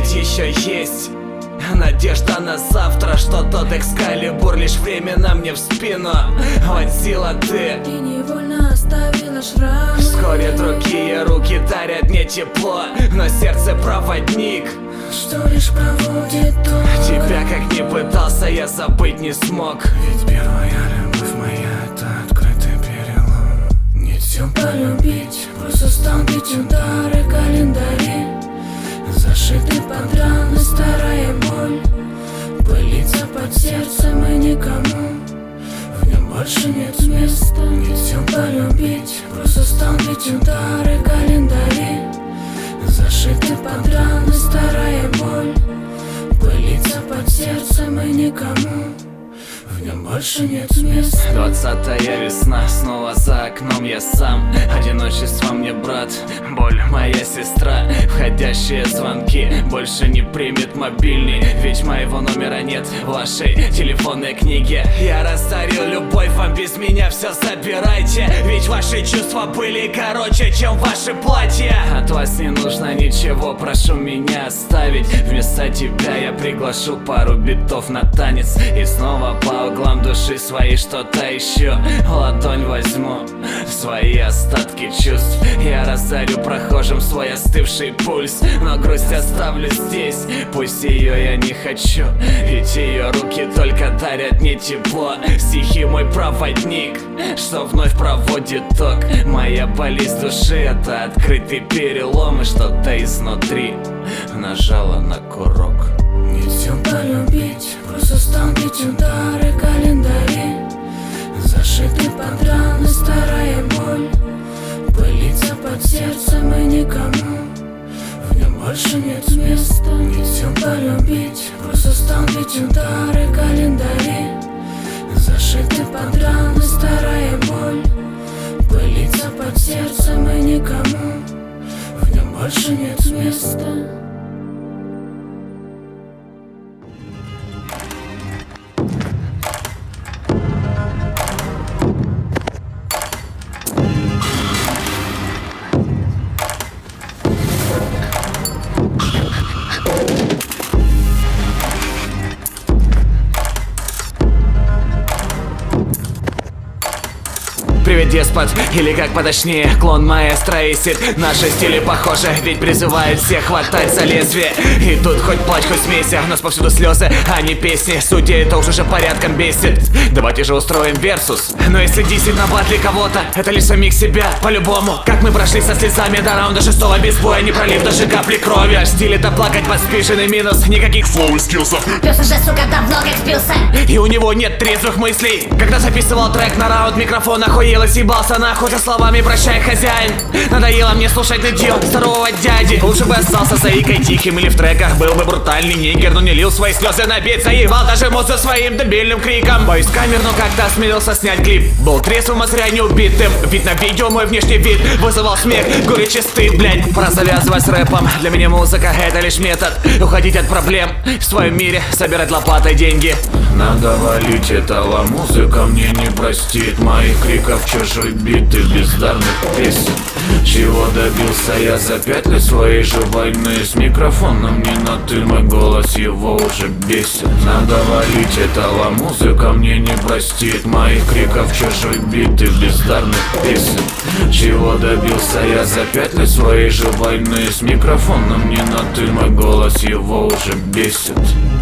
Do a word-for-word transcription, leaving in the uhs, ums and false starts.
ведь еще есть надежда на завтра, что тот Экскалибур лишь временно мне в спину вонзила ты. И невольно оставила шрамы. Вскоре другие руки дарят мне тепло, но сердце проводник, что лишь проводит ток. Тебя как ни пытался, я забыть не смог. Ведь первая любовь моя — это открытый перелом. Не все Полюбить, просто столбить удары календари, зашиты под раны старая боль, пылится под сердцем и никому в нем больше нет места. Не все полюбить, просто столбить удары календари, зашиты под раны старая боль, пылится под сердцем и никому в нем больше нет места. Двадцатая весна, снова за окном я сам. Одиночество мне брат, боль моя сестра. Входящие звонки, больше не примет мобильный, ведь моего номера нет в вашей телефонной книге. Я растарил любовь, вам без меня все забирайте, ведь ваши чувства были короче, чем ваши платья. От вас не нужно ничего, прошу меня оставить. Вместо тебя я приглашу пару битов на танец, и снова по углам души своей что-то еще в ладонь возьму свои остатки чувств. Я раздарю прохожим свой остывший пульс, но грусть оставлю здесь, пусть ее я не хочу, ведь ее руки только дарят мне тепло. Стихи мой проводник, что вновь проводит ток. Моя болезнь души — это открытый перелом, и что-то изнутри нажало на курок. Не все полюбить, просто столбить удары календари, зашиты под раны старая боль, пылится под сердцем и никому в нем больше нет места. Не все полюбить, просто столбить удары календари, зашиты под раны старая боль, пылится под сердцем и никому в нем больше нет места. Привет, деспот, или как поточнее, клон маэстро Исид. Наши стили похожи, ведь призывают всех хватать за лезвие. И тут хоть плачь, хоть смейся, у нас повсюду слезы, а не песни. Судьи это уже порядком бесит. Давайте же устроим версус. Но если десять на батле кого-то, это лишь самих себя, по-любому. Как мы прошли со слезами до раунда шестого без боя, не пролив даже капли крови. Наш стиль это плакать под спишенный минус, никаких флоу и скиллсов. Пёс уже, сука, давно как спился. И у него нет трезвых мыслей. Когда записывал трек на раунд, микрофон охуел и съебался нахуй за словами «прощай, хозяин». Надоело мне слушать нытьё здорового дяди. Лучше бы остался заикой тихим, или в треках был бы брутальный нигер, но не лил свои слезы на бит, заебал даже мозг своим дебильным криком. Боюсь камер, но как-то осмелился снять клип. Был трезвым, а зря не убитым. Ведь на видео мой внешний вид вызывал смех, горечь и стыд, блядь. Пора завязывать с рэпом, для меня музыка это лишь метод уходить от проблем в своем мире, собирать лопатой деньги. Надо валить этого, музыка мне не простит моих криков, чужой бит и бездарных песен. Чего добился я за пять лет своей же войны? С микрофоном не на ты, мой голос его уже бесит. Надо валить этого, музыка мне не простит моих криков, чужой бит и бездарных песен. Чего добился я за пять лет своей же войны? С микрофоном не на ты, мой голос его уже бесит.